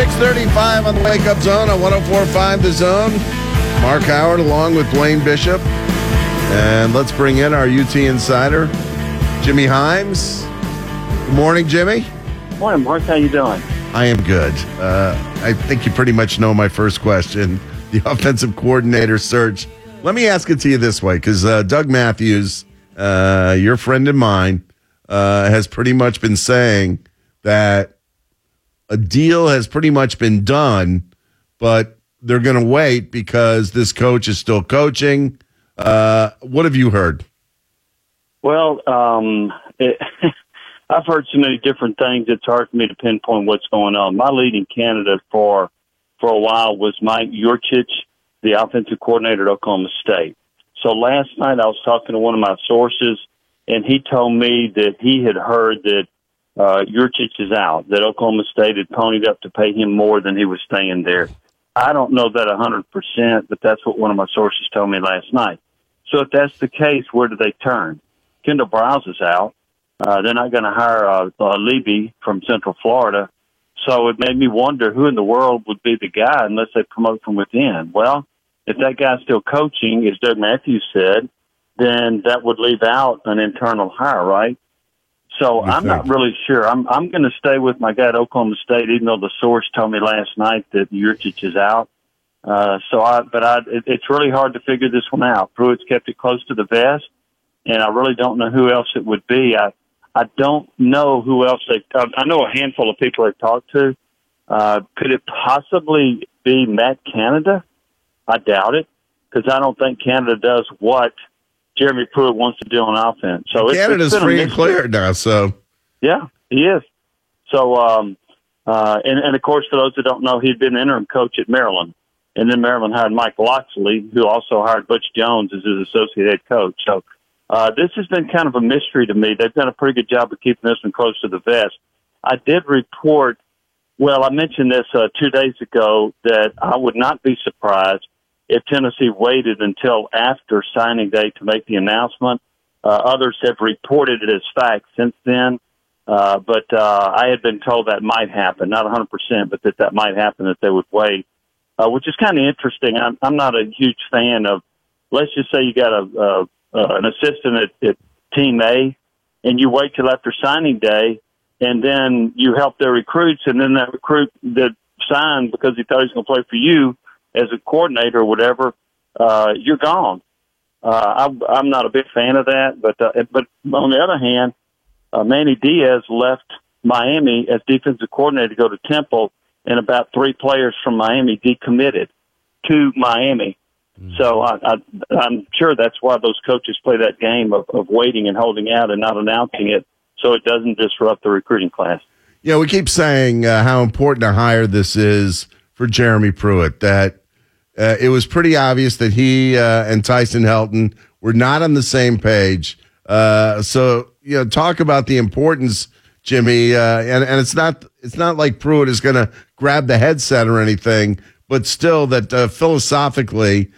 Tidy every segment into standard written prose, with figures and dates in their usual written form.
6:35 on the Wake Up Zone on 104.5 The Zone. Mark Howard along with Blaine Bishop. And let's bring in our UT insider, Jimmy Himes. Good morning, Jimmy. Morning, Mark. How you doing? I am good. I think you pretty much know my first question, the offensive coordinator search. Let me ask it to you this way, because Doug Matthews, your friend and mine, has pretty much been saying that a deal has pretty much been done, but they're going to wait because this coach is still coaching. What have you heard? Well, I've heard so many different things, it's hard for me to pinpoint what's going on. My leading candidate for a while was Mike Yurcich, the offensive coordinator at Oklahoma State. So last night I was talking to one of my sources, and he told me that he had heard that Yurcich is out, that Oklahoma State had ponied up to pay him more than he was staying there. I don't know that 100%, but that's what one of my sources told me last night. So if that's the case, where do they turn? Kendall Browse is out. They're not going to hire Levy from Central Florida. So it made me wonder who in the world would be the guy unless they promote from within. Well, if that guy's still coaching, as Doug Matthews said, then that would leave out an internal hire, right? So I'm not really sure. I'm going to stay with my guy at Oklahoma State, even though the source told me last night that Yurcich is out. It's really hard to figure this one out. Pruitt's kept it close to the vest, and I really don't know who else it would be. I don't know who else I know a handful of people they've talked to. Could it possibly be Matt Canada? I doubt it, because I don't think Canada does what Jeremy Pruitt wants to do on offense. So Canada's free and clear now, so. Yeah, he is. So, and of course, for those that don't know, he'd been interim coach at Maryland. And then Maryland hired Mike Locksley, who also hired Butch Jones as his associate head coach. So this has been kind of a mystery to me. They've done a pretty good job of keeping this one close to the vest. I did report, I mentioned this 2 days ago, that I would not be surprised if Tennessee waited until after signing day to make the announcement. Others have reported it as fact since then. But I had been told that might happen, not 100%, but that might happen, that they would wait, which is kind of interesting. I'm not a huge fan of, let's just say you got an assistant at Team A, and you wait till after signing day, and then you help their recruits, and then that recruit that signed because he thought he was going to play for you as a coordinator or whatever, you're gone. I'm not a big fan of that, but on the other hand, Manny Diaz left Miami as defensive coordinator to go to Temple, and about 3 players from Miami decommitted to Miami. So I'm sure that's why those coaches play that game of waiting and holding out and not announcing it, so it doesn't disrupt the recruiting class. Yeah, we keep saying how important a hire this is for Jeremy Pruitt, that it was pretty obvious that he and Tyson Helton were not on the same page. So, talk about the importance, Jimmy, and it's not like Pruitt is going to grab the headset or anything, but still that philosophically,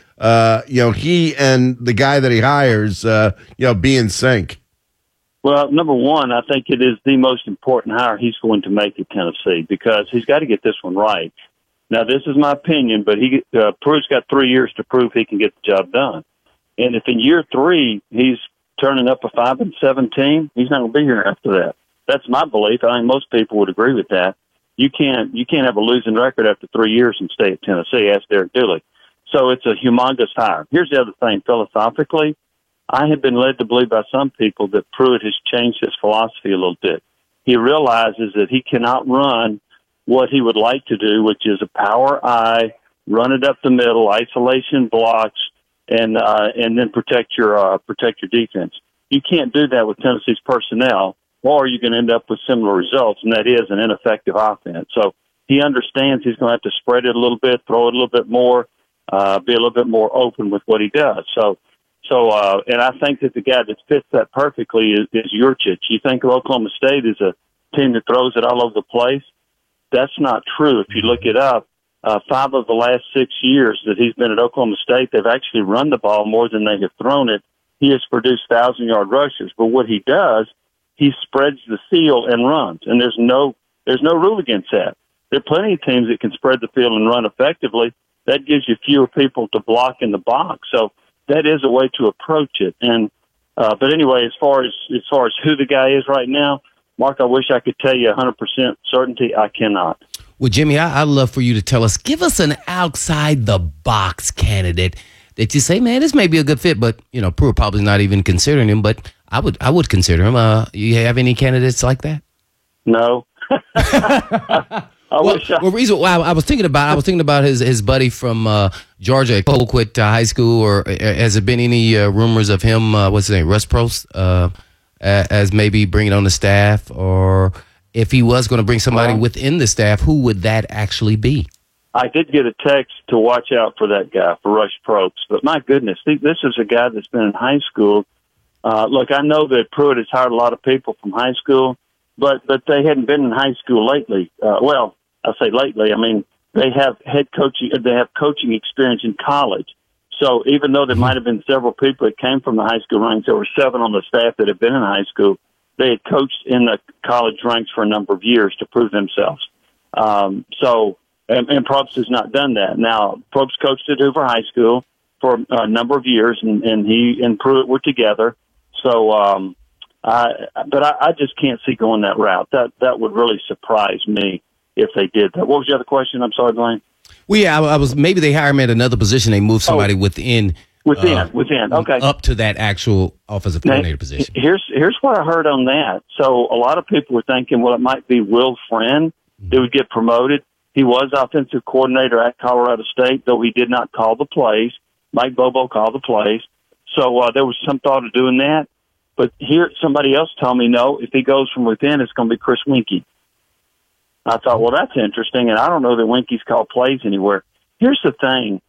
he and the guy that he hires, be in sync. Well, number one, I think it is the most important hire he's going to make at Tennessee, because he's got to get this one right. Now, this is my opinion, but Pruitt's got 3 years to prove he can get the job done. And if in year 3 he's turning up a 5-7 team, he's not going to be here after that. That's my belief. I think most people would agree with that. You can't have a losing record after 3 years and stay at Tennessee. Ask Derek Dooley. So it's a humongous hire. Here's the other thing. Philosophically, I have been led to believe by some people that Pruitt has changed his philosophy a little bit. He realizes that he cannot run what he would like to do, which is a power I, run it up the middle, isolation blocks, and then protect your defense. You can't do that with Tennessee's personnel, or you're going to end up with similar results, and that is an ineffective offense. So he understands he's going to have to spread it a little bit, throw it a little bit more, be a little bit more open with what he does. And I think that the guy that fits that perfectly is Yurcich. You think of Oklahoma State as a team that throws it all over the place? That's not true. If you look it up, 5 of the last 6 years that he's been at Oklahoma State, they've actually run the ball more than they have thrown it. He has produced 1,000-yard rushes. But what he does, he spreads the field and runs, and there's no rule against that. there are plenty of teams that can spread the field and run effectively. That gives you fewer people to block in the box. So that is a way to approach it. And but anyway, as far as who the guy is right now, Mark, I wish I could tell you 100% certainty. I cannot. Well, Jimmy, I'd love for you to tell us, give us an outside the box candidate that you say, man, this may be a good fit, but Pruitt probably not even considering him, but I would consider him. You have any candidates like that? No. I was thinking about his buddy from Georgia, Colquitt High School, or has there been any rumors of him? What's his name, Russ Probst, as maybe bringing on the staff, or if he was going to bring somebody within the staff, who would that actually be? I did get a text to watch out for that guy, for Russ Probst, but my goodness, this is a guy that's been in high school. Look, I know that Pruitt has hired a lot of people from high school, but they hadn't been in high school lately. Well, I say lately, I mean, they have coaching experience in college. So even though there might have been several people that came from the high school ranks, there were 7 on the staff that had been in high school. They had coached in the college ranks for a number of years to prove themselves. And Probst has not done that. Now, Probst coached at Hoover High School for a number of years, and he and Pruitt were together. So, but I just can't see going that route. That would really surprise me if they did that. What was the other question? I'm sorry, Blaine. Well, yeah, I was maybe they hire him at another position. They move somebody within. Okay, up to that actual offensive coordinator position. Here's what I heard on that. So a lot of people were thinking, well, it might be Will Friend that would get promoted. He was offensive coordinator at Colorado State, though he did not call the plays. Mike Bobo called the plays. So there was some thought of doing that. But here, somebody else told me, no, if he goes from within, it's going to be Chris Weinke. I thought, well, that's interesting, and I don't know that Winke's called plays anywhere. Here's the thing.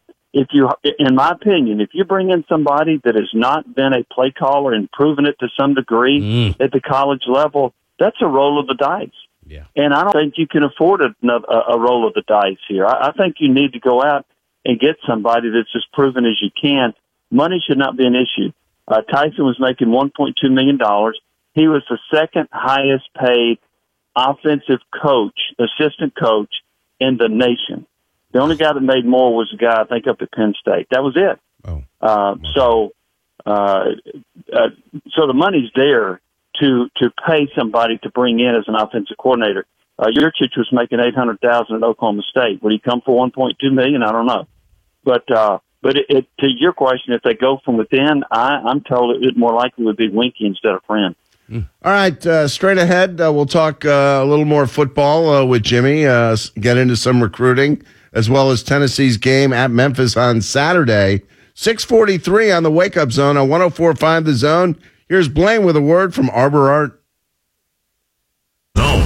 In my opinion, if you bring in somebody that has not been a play caller and proven it to some degree at the college level, that's a roll of the dice. Yeah. And I don't think you can afford a roll of the dice here. I think you need to go out and get somebody that's as proven as you can. Money should not be an issue. Tyson was making $1.2 million. He was the second highest paid offensive assistant coach in the nation. The only guy that made more was a guy, I think, up at Penn State. That was it. So the money's there to pay somebody to bring in as an offensive coordinator. Yurcich was making $800,000 at Oklahoma State. Would he come for $1.2 million? I don't know. But to your question, if they go from within, I'm told it more likely would be Weinke instead of Friend. All right, straight ahead, we'll talk a little more football with Jimmy, get into some recruiting, as well as Tennessee's game at Memphis on Saturday. 6:43 on the Wake Up Zone on 104.5 The Zone. Here's Blaine with a word from Arbor Art. Zone.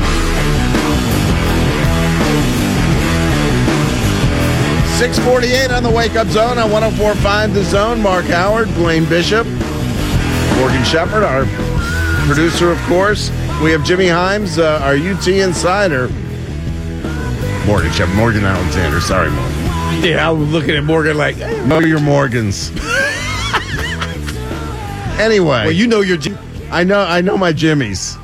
6:48 on the Wake Up Zone on 104.5 The Zone. Mark Howard, Blaine Bishop, Morgan Shepherd, our producer, of course. We have Jimmy Himes, our UT insider. Morgan Shepherd, Morgan Alexander. Sorry, Morgan. Yeah, I was looking at Morgan like, know your Morgans. Anyway. Well, you know your I know my Jimmies.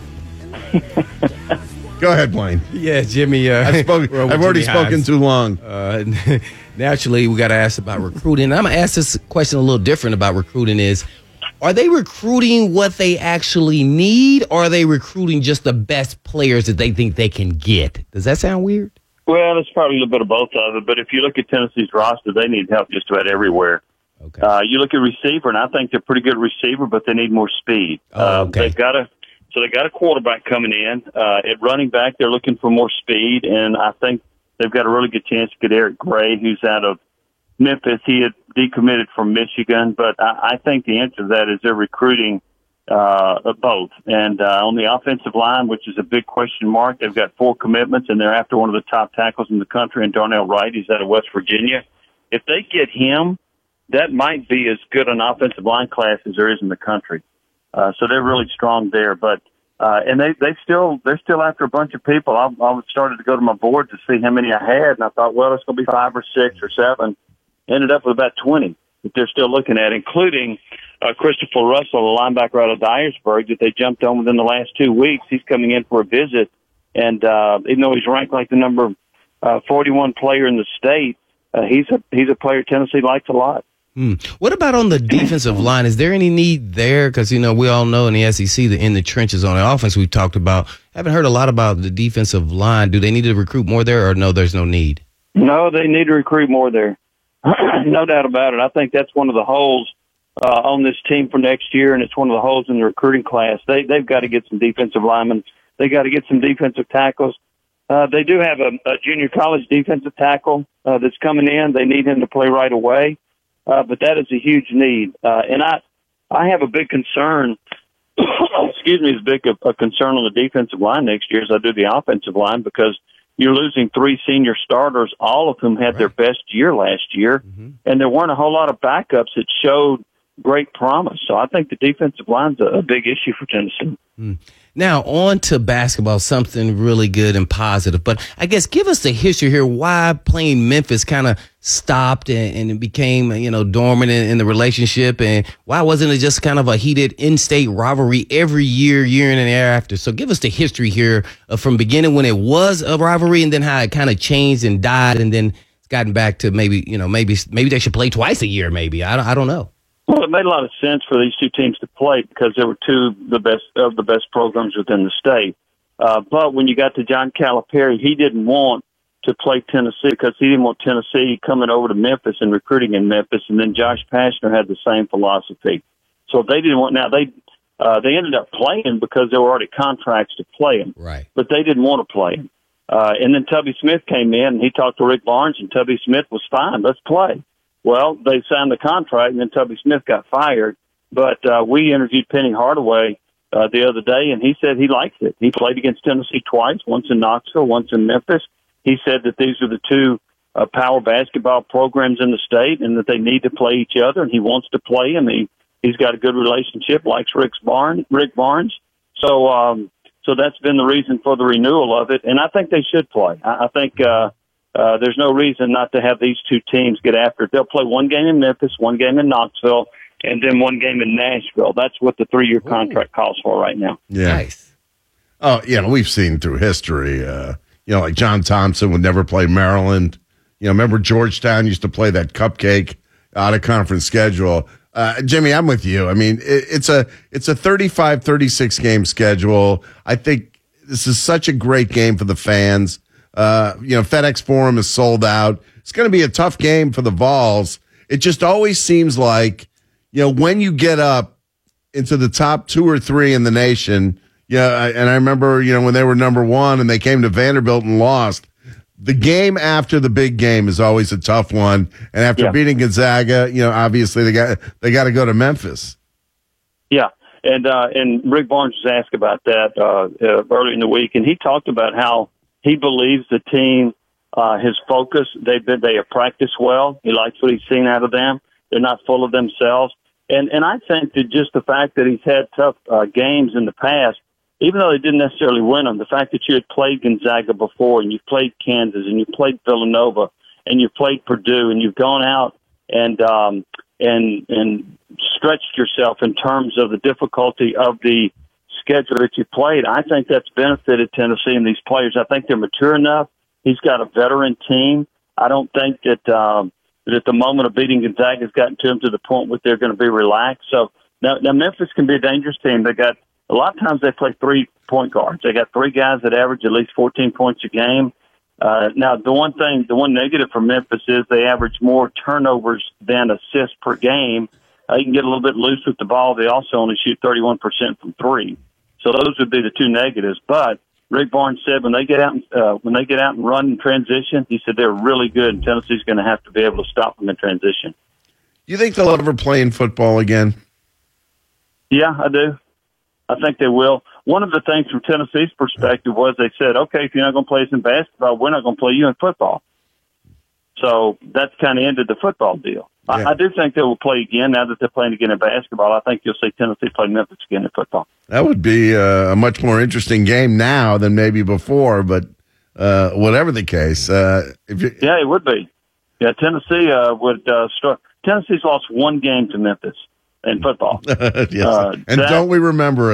Go ahead, Blaine. Yeah, Jimmy. I've already spoken too long. Naturally, we got to ask about recruiting. I'm going to ask this question a little different about recruiting is, are they recruiting what they actually need, or are they recruiting just the best players that they think they can get? Does that sound weird? Well, it's probably a little bit of both of it, but if you look at Tennessee's roster, they need help just about everywhere. Okay. You look at receiver, and I think they're a pretty good receiver, but they need more speed. Okay. They got a quarterback coming in. At running back, they're looking for more speed, and I think they've got a really good chance to get Eric Gray, who's out of Memphis. He had decommitted from Michigan, but I think the answer to that is they're recruiting both. And on the offensive line, which is a big question mark, they've got 4 commitments, and they're after one of the top tackles in the country, and Darnell Wright. He's out of West Virginia. If they get him, that might be as good an offensive line class as there is in the country. So they're really strong there. But and they're still after a bunch of people. I started to go to my board to see how many I had, and I thought, well, it's going to be 5 or 6 or 7. Ended up with about 20 that they're still looking at, including Christopher Russell, a linebacker out of Dyersburg that they jumped on within the last 2 weeks. He's coming in for a visit And even though he's ranked like the number 41 player in the state, he's a player Tennessee likes a lot. What about on the defensive line? Is there any need there? Because, we all know in the SEC, in the trenches on the offense we've talked about, haven't heard a lot about the defensive line. Do they need to recruit more there, or no, there's no need? No, they need to recruit more there. No doubt about it. I think that's one of the holes on this team for next year, and it's one of the holes in the recruiting class. They've got to get some defensive linemen. They got to get some defensive tackles. They do have a junior college defensive tackle that's coming in. They need him to play right away. But that is a huge need. And I have a big concern, excuse me, as big a concern on the defensive line next year as I do the offensive line, because you're losing 3 senior starters, all of whom had their best year last year. And there weren't a whole lot of backups that showed great promise. So I think the defensive line's a big issue for Tennessee. Now, on to basketball, something really good and positive. But I guess give us the history here, why playing Memphis kind of stopped and it became, dormant in the relationship. And why wasn't it just kind of a heated in-state rivalry every year in and thereafter? So give us the history here from beginning when it was a rivalry and then how it kind of changed and died and then it's gotten back to maybe they should play twice a year, maybe. I don't know. Well, it made a lot of sense for these two teams to play because they were two of the best programs within the state. But when you got to John Calipari, he didn't want to play Tennessee because he didn't want Tennessee coming over to Memphis and recruiting in Memphis. And then Josh Pastner had the same philosophy. So they didn't want. Now they ended up playing because there were already contracts to play him. Right. But they didn't want to play him. And then Tubby Smith came in and he talked to Rick Barnes, and Tubby Smith was fine. Let's play. Well, they signed the contract, and then Tubby Smith got fired. But we interviewed Penny Hardaway the other day, and he said he likes it. He played against Tennessee twice, once in Knoxville, once in Memphis. He said that these are the two power basketball programs in the state and that they need to play each other, and he wants to play them. He's got a good relationship, likes Rick Barnes. So that's been the reason for the renewal of it, and I think they should play. I think there's no reason not to have these two teams get after it. They'll play one game in Memphis, one game in Knoxville, and then one game in Nashville. That's what the 3-year contract calls for right now. Yeah. Nice. Oh, we've seen through history, like John Thompson would never play Maryland. Remember Georgetown used to play that cupcake out-of-conference schedule. Jimmy, I'm with you. I mean, it's a 35, 36-game schedule. I think this is such a great game for the fans. FedEx Forum is sold out. It's going to be a tough game for the Vols. It just always seems like, when you get up into the top 2 or 3 in the nation, and I remember, when they were number 1 and they came to Vanderbilt and lost, the game after the big game is always a tough one. And after beating Gonzaga, obviously they got to go to Memphis. Yeah. And Rick Barnes was asked about that early in the week, and he talked about how he believes the team his focus. They have practiced well. He likes what he's seen out of them. They're not full of themselves. And I think that just the fact that he's had tough games in the past, even though they didn't necessarily win them, the fact that you had played Gonzaga before and you've played Kansas and you played Villanova and you've played Purdue and you've gone out and stretched yourself in terms of the difficulty of the schedule that you played, I think that's benefited Tennessee and these players. I think they're mature enough. He's got a veteran team. I don't think that at the moment of beating Gonzaga has gotten to them to the point where they're going to be relaxed. So now Memphis can be a dangerous team. They got a lot of times they play 3 point guards. They got 3 guys that average at least 14 points a game. Now the one negative for Memphis is they average more turnovers than assists per game. You can get a little bit loose with the ball. They also only shoot 31% from 3. So those would be the 2 negatives. But Rick Barnes said when they get out and run in transition, he said they're really good, and Tennessee's going to have to be able to stop them in transition. You think they'll ever play in football again? Yeah, I do. I think they will. One of the things from Tennessee's perspective was they said, okay, if you're not going to play us in basketball, we're not going to play you in football. So that's kind of ended the football deal. Yeah. I do think they will play again now that they're playing again in basketball. I think you'll see Tennessee play Memphis again in football. That would be a much more interesting game now than maybe before, but whatever the case. Yeah, it would be. Yeah, Tennessee would start. Tennessee's lost 1 game to Memphis in football. Yes. And don't we remember it?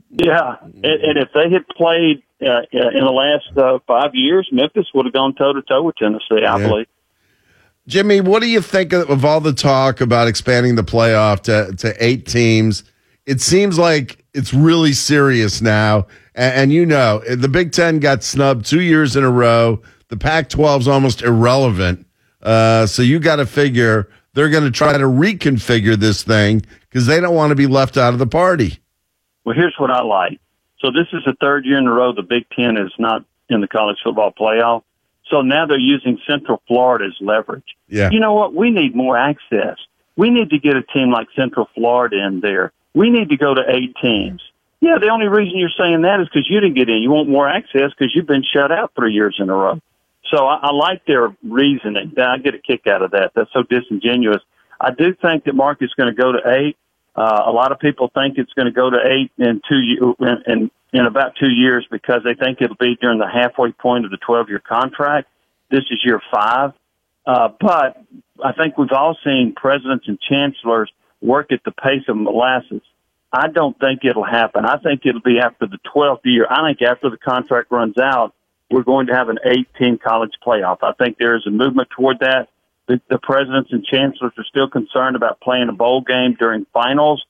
Yeah, and if they had played in the last 5 years, Memphis would have gone toe-to-toe with Tennessee, I believe. Jimmy, what do you think of all the talk about expanding the playoff to 8 teams? It seems like it's really serious now. And you know, the Big Ten got snubbed 2 years in a row. The Pac-12 is almost irrelevant. So you got to figure they're going to try to reconfigure this thing because they don't want to be left out of the party. Well, here's what I like. So this is the third year in a row the Big Ten is not in the college football playoff. So now they're using Central Florida as leverage. Yeah. You know what? We need more access. We need to get a team like Central Florida in there. We need to go to 8 teams. Yeah, the only reason you're saying that is because you didn't get in. You want more access because you've been shut out 3 years in a row. So I like their reasoning. I get a kick out of that. That's so disingenuous. I do think that Mark is going to go to 8. A lot of people think it's going to go to 8 in about 2 years because they think it'll be during the halfway point of the 12-year contract. This is year 5. But I think we've all seen presidents and chancellors work at the pace of molasses. I don't think it'll happen. I think it'll be after the 12th year. I think after the contract runs out, we're going to have an 8-team college playoff. I think there is a movement toward that. The presidents and chancellors are still concerned about playing a bowl game during finals.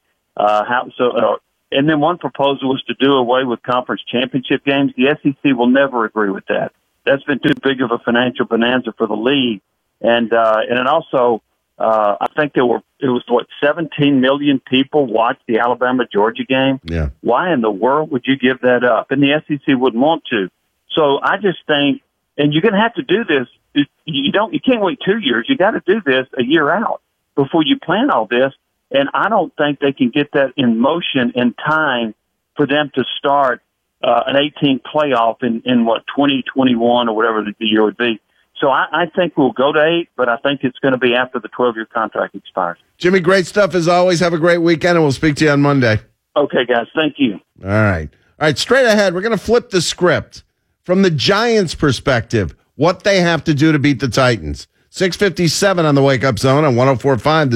And then one proposal was to do away with conference championship games. The SEC will never agree with that. That's been too big of a financial bonanza for the league. And it also, I think it was 17 million people watched the Alabama-Georgia game. Yeah. Why in the world would you give that up? And the SEC wouldn't want to. So I just think, and you're going to have to do this. You can't wait 2 years. You got to do this a year out before you plan all this. And I don't think they can get that in motion in time for them to start an 18 playoff in 2021 or whatever the year would be. So I think we'll go to 8, but I think it's going to be after the 12-year contract expires. Jimmy, great stuff as always. Have a great weekend, and we'll speak to you on Monday. Okay, guys. Thank you. All right. Straight ahead, we're going to flip the script from the Giants' perspective, what they have to do to beat the Titans. 6:57 on the Wake Up Zone on 104.5.